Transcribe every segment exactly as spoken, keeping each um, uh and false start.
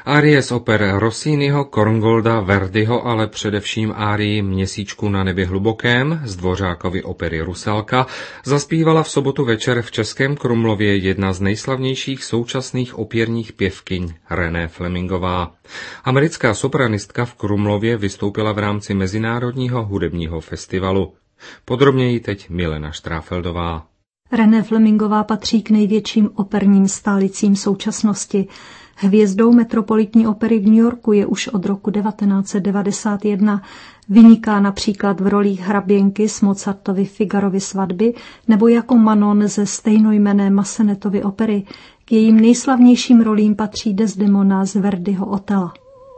Árie z oper Rossiniho, Korngolda, Verdiho, ale především árii Měsíčku na nebi hlubokém z Dvořákovy opery Rusalka zaspívala v sobotu večer v Českém Krumlově jedna z nejslavnějších současných opěrních pěvkyň René Flemingová. Americká sopranistka v Krumlově vystoupila v rámci Mezinárodního hudebního festivalu. Podrobněji teď Milena Štráfeldová. René Flemingová patří k největším operním stálicím současnosti. Hvězdou Metropolitní opery v New Yorku je už od roku devatenáct set devadesát jedna. Vyniká například v rolích hraběnky z Mozartovy Figarovy svatby nebo jako Manon ze stejnojmenné Massenettovy opery. K jejím nejslavnějším rolím patří Desdemona z Verdiho Otela.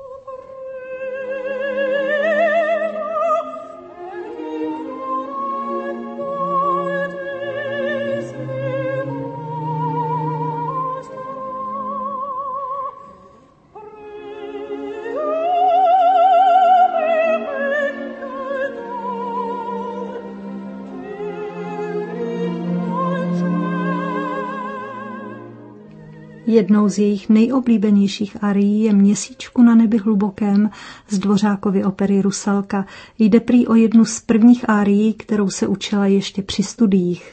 Jednou z jejich nejoblíbenějších arií je Měsíčku na nebi hlubokém z Dvořákovy opery Rusalka. Jde prý o jednu z prvních arií, kterou se učila ještě při studiích.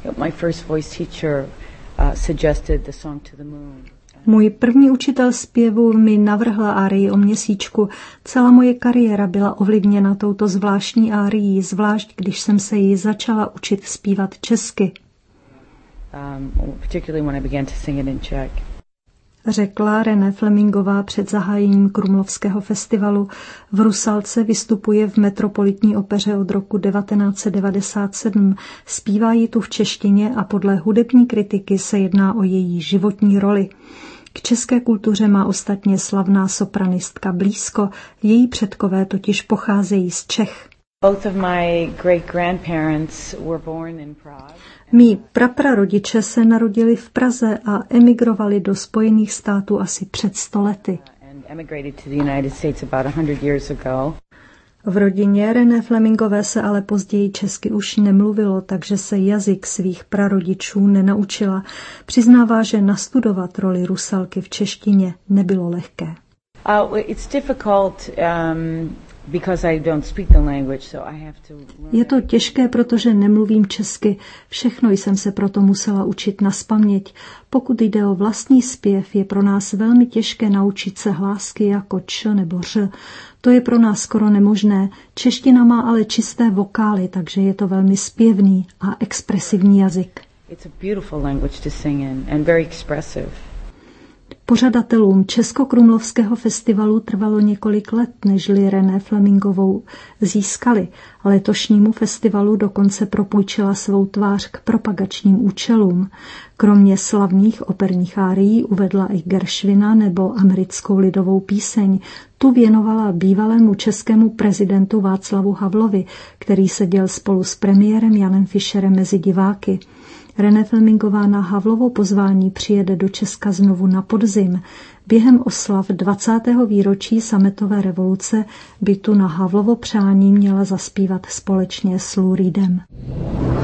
Můj první učitel zpěvu mi navrhl árii o Měsíčku. Celá moje kariéra byla ovlivněna touto zvláštní árií, zvlášť když jsem se ji začala učit zpívat česky. Um, particularly when I began to sing it in Czech. Řekla René Flemingová před zahájením Krumlovského festivalu. V Rusalce vystupuje v Metropolitní opeře od roku devatenáct set devadesát sedm. Zpívá ji tu v češtině a podle hudební kritiky se jedná o její životní roli. K české kultuře má ostatně slavná sopranistka blízko, její předkové totiž pocházejí z Čech. Both of my great-grandparents were born in Prague. Mí praprarodiče se narodili v Praze a emigrovali do Spojených států asi před sto lety. V rodině René Flemingové se ale později česky už nemluvilo, takže se jazyk svých prarodičů nenaučila. Přiznává, že nastudovat roli Rusalky v češtině nebylo lehké. Uh, it's difficult, um... Je to těžké, protože nemluvím česky. Všechno jsem se proto musela učit nazpaměť. Pokud jde o vlastní zpěv, je pro nás velmi těžké naučit se hlásky jako č nebo ř. To je pro nás skoro nemožné. Čeština má ale čisté vokály, takže je to velmi zpěvný a expresivní jazyk. It's a beautiful language to sing in and very expressive. Pořadatelům Českokrumlovského festivalu trvalo několik let, nežli René Flemingovou získali. Letošnímu festivalu dokonce propůjčila svou tvář k propagačním účelům. Kromě slavných operních árií uvedla i Gershwina nebo americkou lidovou píseň. Tu věnovala bývalému českému prezidentu Václavu Havlovi, který seděl spolu s premiérem Janem Fischerem mezi diváky. René Flemingová na Havlovo pozvání přijede do Česka znovu na podzim. Během oslav dvacátého výročí sametové revoluce by tu na Havlovo přání měla zaspívat společně s Lou Reedem.